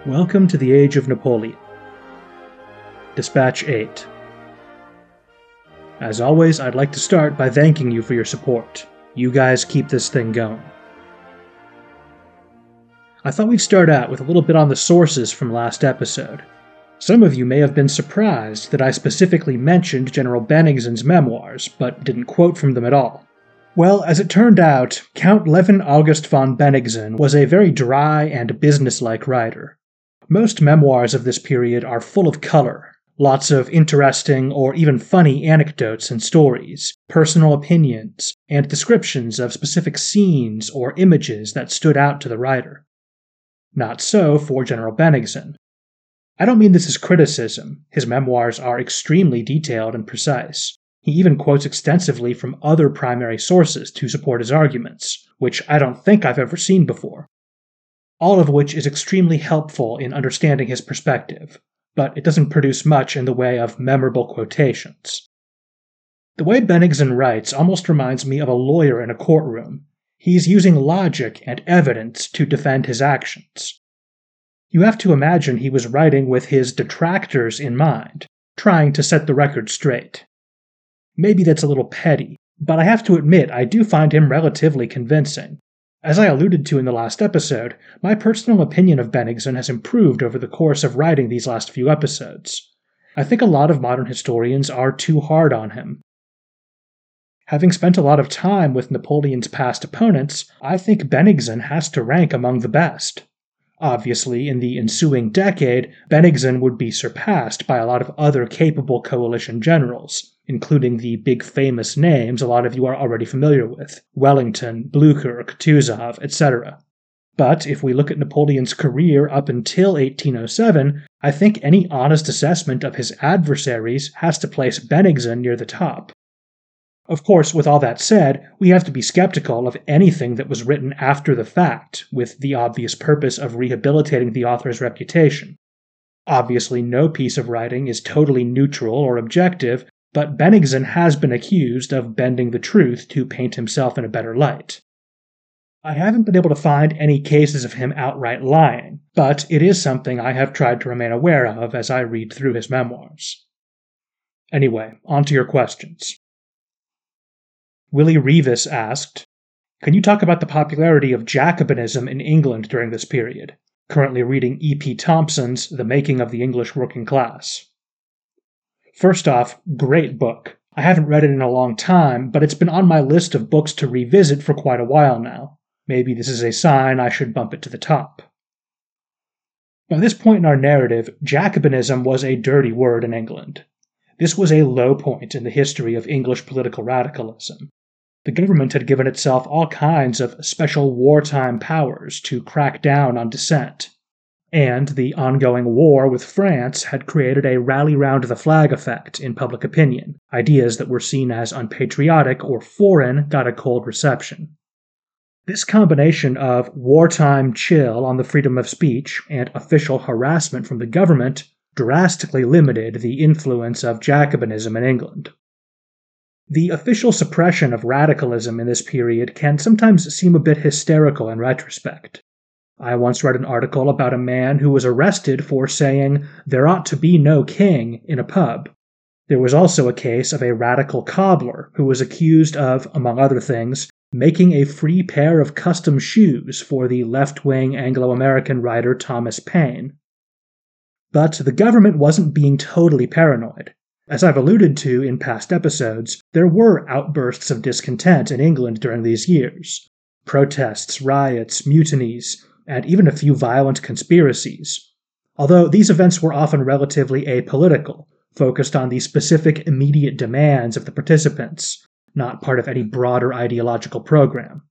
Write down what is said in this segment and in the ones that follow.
Welcome to the Age of Napoleon. Dispatch 8. As always, I'd like to start by thanking you for your support. You guys keep this thing going. I thought we'd start out with a little bit on the sources from last episode. Some of you may have been surprised that I specifically mentioned General Bennigsen's memoirs, but didn't quote from them at all. Well, as it turned out, Count Levin August von Bennigsen was a very dry and businesslike writer. Most memoirs of this period are full of color, lots of interesting or even funny anecdotes and stories, personal opinions, and descriptions of specific scenes or images that stood out to the writer. Not so for General Bennigsen. I don't mean this as criticism. His memoirs are extremely detailed and precise. He even quotes extensively from other primary sources to support his arguments, which I don't think I've ever seen before. All of which is extremely helpful in understanding his perspective, but it doesn't produce much in the way of memorable quotations. The way Bennigsen writes almost reminds me of a lawyer in a courtroom. He's using logic and evidence to defend his actions. You have to imagine he was writing with his detractors in mind, trying to set the record straight. Maybe that's a little petty, but I have to admit I do find him relatively convincing. As I alluded to in the last episode, my personal opinion of Bennigsen has improved over the course of writing these last few episodes. I think a lot of modern historians are too hard on him. Having spent a lot of time with Napoleon's past opponents, I think Bennigsen has to rank among the best. Obviously, in the ensuing decade, Bennigsen would be surpassed by a lot of other capable coalition generals, including the big famous names a lot of you are already familiar with: Wellington, Blücher, Kutuzov, etc. But if we look at Napoleon's career up until 1807, I think any honest assessment of his adversaries has to place Bennigsen near the top. Of course, with all that said, we have to be skeptical of anything that was written after the fact, with the obvious purpose of rehabilitating the author's reputation. Obviously, no piece of writing is totally neutral or objective, but Bennigsen has been accused of bending the truth to paint himself in a better light. I haven't been able to find any cases of him outright lying, but it is something I have tried to remain aware of as I read through his memoirs. Anyway, on to your questions. Willie Revis asked, "Can you talk about the popularity of Jacobinism in England during this period?" Currently reading E.P. Thompson's The Making of the English Working Class. First off, great book. I haven't read it in a long time, but it's been on my list of books to revisit for quite a while now. Maybe this is a sign I should bump it to the top. By this point in our narrative, Jacobinism was a dirty word in England. This was a low point in the history of English political radicalism. The government had given itself all kinds of special wartime powers to crack down on dissent, and the ongoing war with France had created a rally-round-the-flag effect in public opinion. Ideas that were seen as unpatriotic or foreign got a cold reception. This combination of wartime chill on the freedom of speech and official harassment from the government drastically limited the influence of Jacobinism in England. The official suppression of radicalism in this period can sometimes seem a bit hysterical in retrospect. I once read an article about a man who was arrested for saying, "There ought to be no king," in a pub. There was also a case of a radical cobbler who was accused of, among other things, making a free pair of custom shoes for the left-wing Anglo-American writer Thomas Paine. But the government wasn't being totally paranoid. As I've alluded to in past episodes, there were outbursts of discontent in England during these years. Protests, riots, mutinies, and even a few violent conspiracies. Although these events were often relatively apolitical, focused on the specific immediate demands of the participants, not part of any broader ideological program.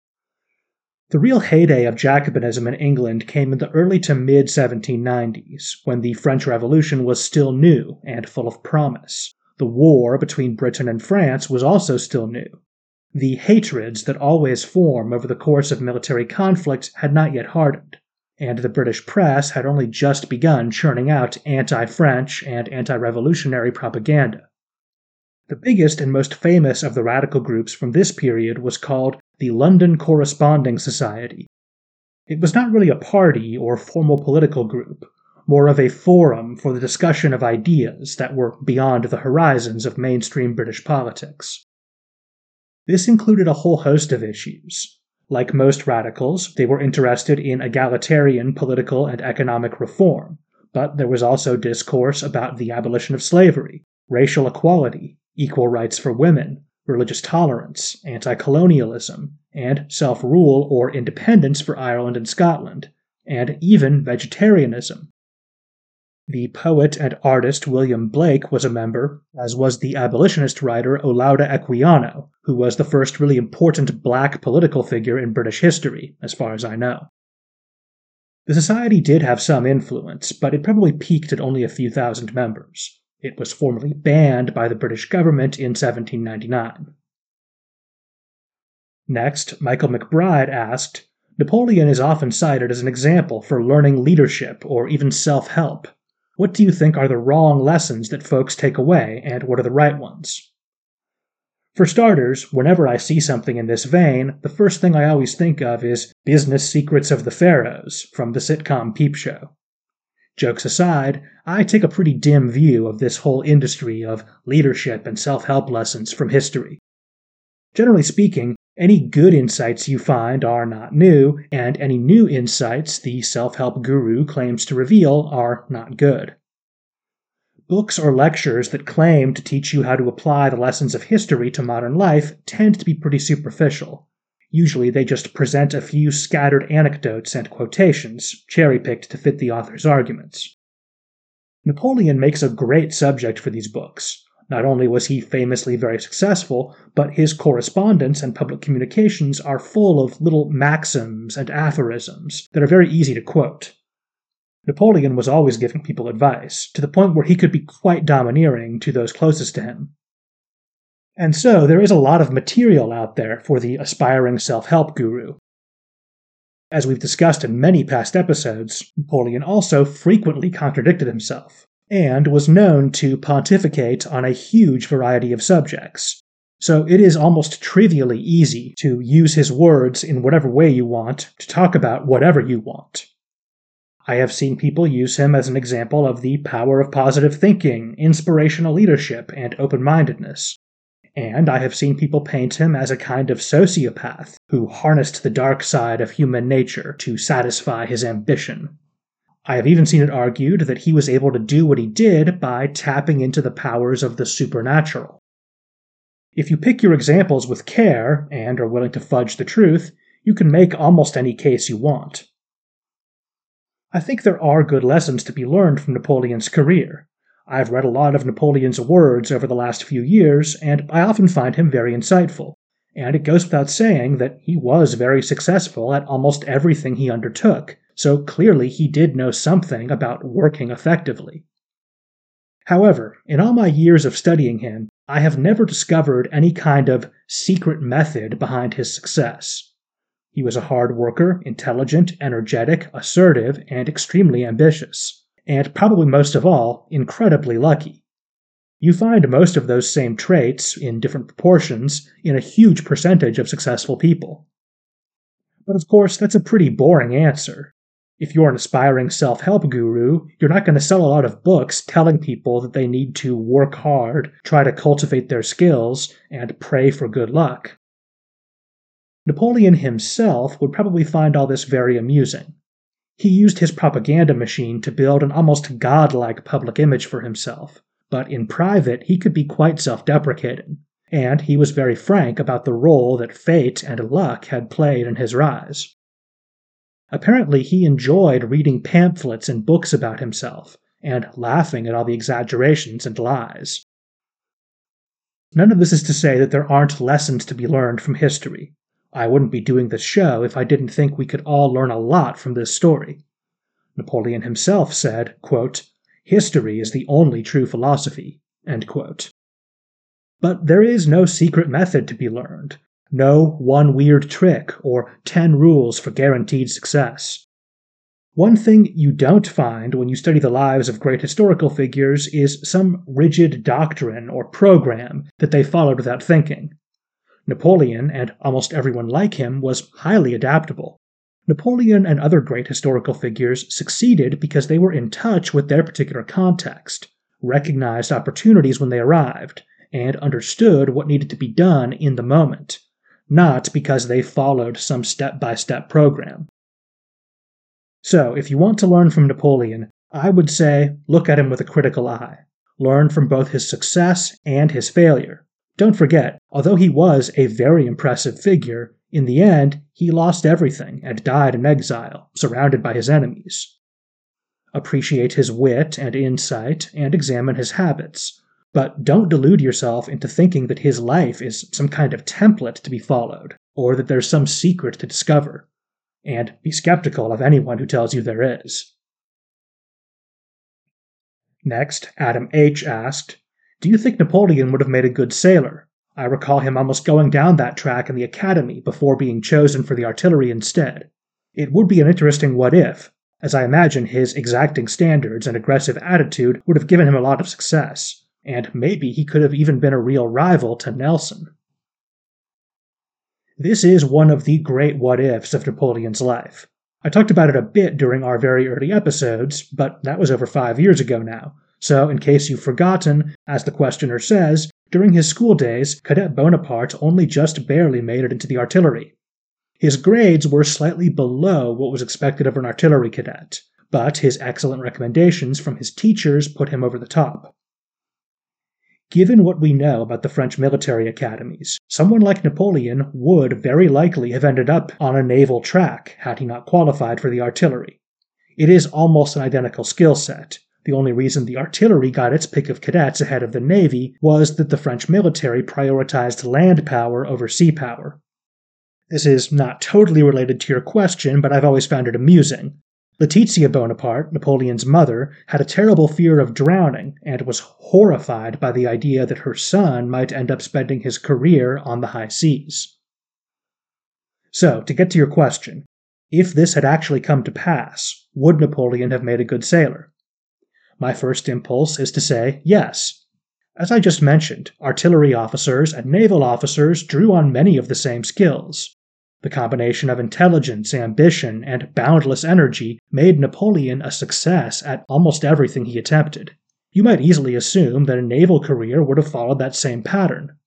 The real heyday of Jacobinism in England came in the early to mid-1790s, when the French Revolution was still new and full of promise. The war between Britain and France was also still new. The hatreds that always form over the course of military conflict had not yet hardened, and the British press had only just begun churning out anti-French and anti-revolutionary propaganda. The biggest and most famous of the radical groups from this period was called the London Corresponding Society. It was not really a party or formal political group, more of a forum for the discussion of ideas that were beyond the horizons of mainstream British politics. This included a whole host of issues. Like most radicals, they were interested in egalitarian political and economic reform, but there was also discourse about the abolition of slavery, racial equality, equal rights for women, religious tolerance, anti-colonialism, and self-rule or independence for Ireland and Scotland, and even vegetarianism. The poet and artist William Blake was a member, as was the abolitionist writer Olaudah Equiano, who was the first really important black political figure in British history, as far as I know. The society did have some influence, but it probably peaked at only a few thousand members. It was formally banned by the British government in 1799. Next, Michael McBride asked, Napoleon is often cited as an example for learning leadership or even self-help. What do you think are the wrong lessons that folks take away, and what are the right ones? For starters, whenever I see something in this vein, the first thing I always think of is Business Secrets of the Pharaohs from the sitcom Peep Show. Jokes aside, I take a pretty dim view of this whole industry of leadership and self-help lessons from history. Generally speaking, any good insights you find are not new, and any new insights the self-help guru claims to reveal are not good. Books or lectures that claim to teach you how to apply the lessons of history to modern life tend to be pretty superficial. Usually they just present a few scattered anecdotes and quotations, cherry-picked to fit the author's arguments. Napoleon makes a great subject for these books. Not only was he famously very successful, but his correspondence and public communications are full of little maxims and aphorisms that are very easy to quote. Napoleon was always giving people advice, to the point where he could be quite domineering to those closest to him. And so there is a lot of material out there for the aspiring self-help guru. As we've discussed in many past episodes, Napoleon also frequently contradicted himself, and was known to pontificate on a huge variety of subjects. So it is almost trivially easy to use his words in whatever way you want to talk about whatever you want. I have seen people use him as an example of the power of positive thinking, inspirational leadership, and open-mindedness. And I have seen people paint him as a kind of sociopath who harnessed the dark side of human nature to satisfy his ambition. I have even seen it argued that he was able to do what he did by tapping into the powers of the supernatural. If you pick your examples with care and are willing to fudge the truth, you can make almost any case you want. I think there are good lessons to be learned from Napoleon's career. I've read a lot of Napoleon's words over the last few years, and I often find him very insightful. And it goes without saying that he was very successful at almost everything he undertook, so clearly he did know something about working effectively. However, in all my years of studying him, I have never discovered any kind of secret method behind his success. He was a hard worker, intelligent, energetic, assertive, and extremely ambitious. And probably most of all, incredibly lucky. You find most of those same traits, in different proportions, in a huge percentage of successful people. But of course, that's a pretty boring answer. If you're an aspiring self-help guru, you're not going to sell a lot of books telling people that they need to work hard, try to cultivate their skills, and pray for good luck. Napoleon himself would probably find all this very amusing. He used his propaganda machine to build an almost godlike public image for himself, but in private he could be quite self-deprecating, and he was very frank about the role that fate and luck had played in his rise. Apparently he enjoyed reading pamphlets and books about himself, and laughing at all the exaggerations and lies. None of this is to say that there aren't lessons to be learned from history. I wouldn't be doing this show if I didn't think we could all learn a lot from this story. Napoleon himself said, quote, "History is the only true philosophy," end quote. But there is no secret method to be learned, no one weird trick or 10 rules for guaranteed success. One thing you don't find when you study the lives of great historical figures is some rigid doctrine or program that they followed without thinking. Napoleon, and almost everyone like him, was highly adaptable. Napoleon and other great historical figures succeeded because they were in touch with their particular context, recognized opportunities when they arrived, and understood what needed to be done in the moment, not because they followed some step-by-step program. So, if you want to learn from Napoleon, I would say look at him with a critical eye. Learn from both his success and his failure. Don't forget, although he was a very impressive figure, in the end, he lost everything and died in exile, surrounded by his enemies. Appreciate his wit and insight, and examine his habits. But don't delude yourself into thinking that his life is some kind of template to be followed, or that there's some secret to discover. And be skeptical of anyone who tells you there is. Next, Adam H. asked, "Do you think Napoleon would have made a good sailor? I recall him almost going down that track in the academy before being chosen for the artillery instead. It would be an interesting what-if, as I imagine his exacting standards and aggressive attitude would have given him a lot of success, and maybe he could have even been a real rival to Nelson." This is one of the great what-ifs of Napoleon's life. I talked about it a bit during our very early episodes, but that was over 5 years ago now. So, in case you've forgotten, as the questioner says, during his school days, Cadet Bonaparte only just barely made it into the artillery. His grades were slightly below what was expected of an artillery cadet, but his excellent recommendations from his teachers put him over the top. Given what we know about the French military academies, someone like Napoleon would very likely have ended up on a naval track had he not qualified for the artillery. It is almost an identical skill set. The only reason the artillery got its pick of cadets ahead of the Navy was that the French military prioritized land power over sea power. This is not totally related to your question, but I've always found it amusing. Letizia Bonaparte, Napoleon's mother, had a terrible fear of drowning and was horrified by the idea that her son might end up spending his career on the high seas. So, to get to your question, if this had actually come to pass, would Napoleon have made a good sailor? My first impulse is to say yes. As I just mentioned, artillery officers and naval officers drew on many of the same skills. The combination of intelligence, ambition, and boundless energy made Napoleon a success at almost everything he attempted. You might easily assume that a naval career would have followed that same pattern.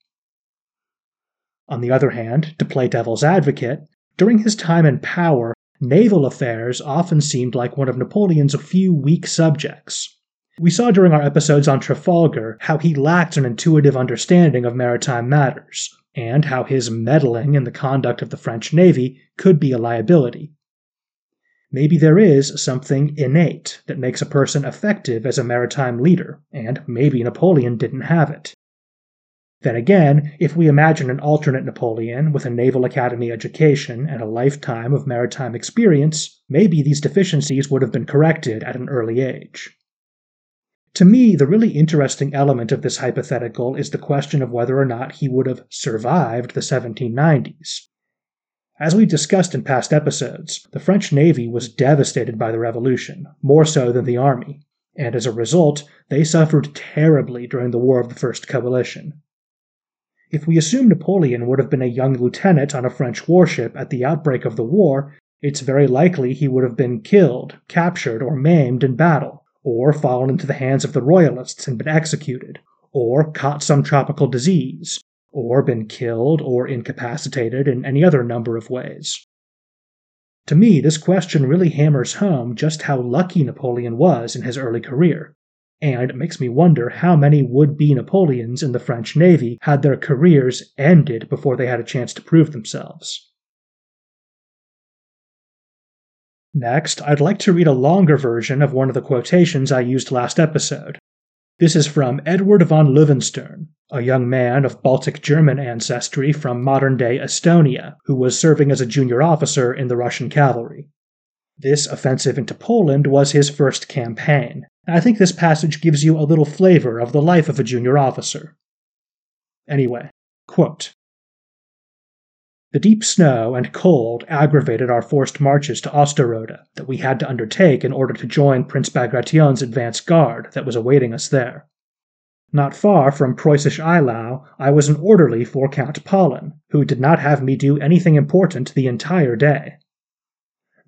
On the other hand, to play devil's advocate, during his time in power, naval affairs often seemed like one of Napoleon's few weak subjects. We saw during our episodes on Trafalgar how he lacked an intuitive understanding of maritime matters, and how his meddling in the conduct of the French Navy could be a liability. Maybe there is something innate that makes a person effective as a maritime leader, and maybe Napoleon didn't have it. Then again, if we imagine an alternate Napoleon with a Naval Academy education and a lifetime of maritime experience, maybe these deficiencies would have been corrected at an early age. To me, the really interesting element of this hypothetical is the question of whether or not he would have survived the 1790s. As we discussed in past episodes, the French Navy was devastated by the Revolution, more so than the army, and as a result, they suffered terribly during the War of the First Coalition. If we assume Napoleon would have been a young lieutenant on a French warship at the outbreak of the war, it's very likely he would have been killed, captured, or maimed in battle, or fallen into the hands of the Royalists and been executed, or caught some tropical disease, or been killed or incapacitated in any other number of ways. To me, this question really hammers home just how lucky Napoleon was in his early career, and it makes me wonder how many would-be Napoleons in the French Navy had their careers ended before they had a chance to prove themselves. Next, I'd like to read a longer version of one of the quotations I used last episode. This is from Edward von Löwenstern, a young man of Baltic German ancestry from modern-day Estonia, who was serving as a junior officer in the Russian cavalry. This offensive into Poland was his first campaign, and I think this passage gives you a little flavor of the life of a junior officer. Anyway, quote, "The deep snow and cold aggravated our forced marches to Osterode that we had to undertake in order to join Prince Bagration's advance guard that was awaiting us there. Not far from Preussisch Eylau, I was an orderly for Count Pahlen, who did not have me do anything important the entire day.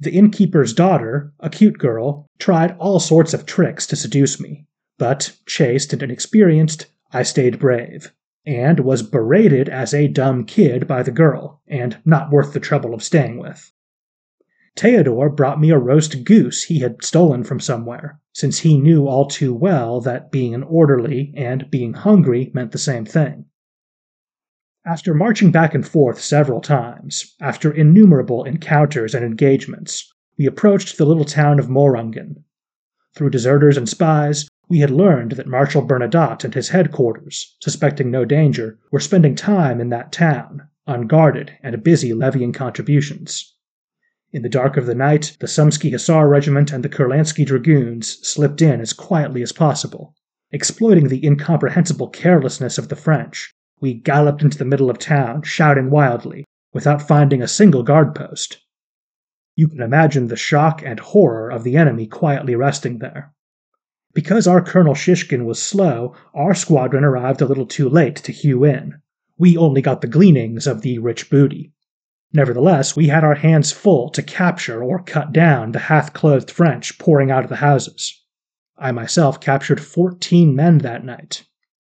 The innkeeper's daughter, a cute girl, tried all sorts of tricks to seduce me, but, chaste and inexperienced, I stayed brave, and was berated as a dumb kid by the girl, and not worth the trouble of staying with. Theodore brought me a roast goose he had stolen from somewhere, since he knew all too well that being an orderly and being hungry meant the same thing. After marching back and forth several times, after innumerable encounters and engagements, we approached the little town of Morungen. Through deserters and spies, we had learned that Marshal Bernadotte and his headquarters, suspecting no danger, were spending time in that town, unguarded and busy levying contributions. In the dark of the night, the Sumsky Hussar Regiment and the Kurlansky Dragoons slipped in as quietly as possible. Exploiting the incomprehensible carelessness of the French, we galloped into the middle of town, shouting wildly, without finding a single guard post. You can imagine the shock and horror of the enemy quietly resting there. Because our Colonel Shishkin was slow, our squadron arrived a little too late to hew in. We only got the gleanings of the rich booty. Nevertheless, we had our hands full to capture or cut down the half-clothed French pouring out of the houses. I myself captured 14 men that night.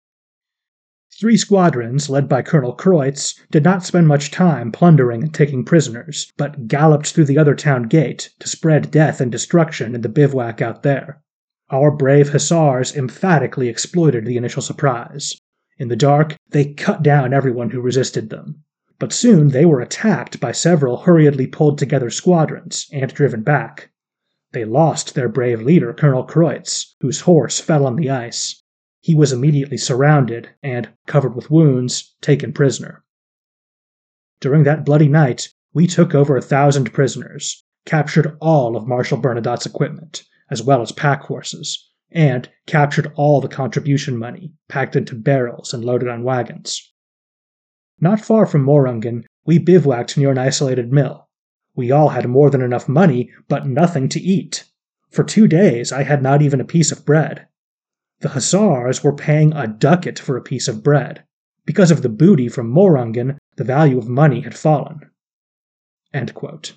3 squadrons, led by Colonel Kreutz, did not spend much time plundering and taking prisoners, but galloped through the other town gate to spread death and destruction in the bivouac out there. Our brave hussars emphatically exploited the initial surprise. In the dark, they cut down everyone who resisted them. But soon they were attacked by several hurriedly pulled together squadrons and driven back. They lost their brave leader, Colonel Kreutz, whose horse fell on the ice. He was immediately surrounded and, covered with wounds, taken prisoner. During that bloody night, we took over 1,000 prisoners, captured all of Marshal Bernadotte's equipment, as well as pack horses, and captured all the contribution money, packed into barrels and loaded on wagons. Not far from Morungen, we bivouacked near an isolated mill. We all had more than enough money, but nothing to eat. For 2 days I had not even a piece of bread. The hussars were paying a ducat for a piece of bread. Because of the booty from Morungen, the value of money had fallen. End quote.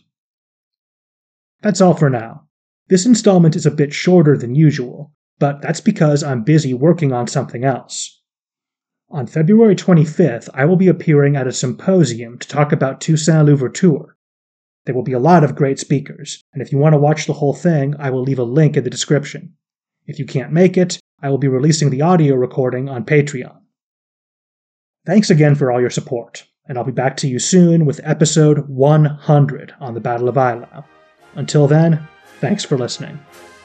That's all for now. This installment is a bit shorter than usual, but that's because I'm busy working on something else. On February 25th, I will be appearing at a symposium to talk about Toussaint Louverture. There will be a lot of great speakers, and if you want to watch the whole thing, I will leave a link in the description. If you can't make it, I will be releasing the audio recording on Patreon. Thanks again for all your support, and I'll be back to you soon with episode 100 on the Battle of Eylau. Until then, thanks for listening.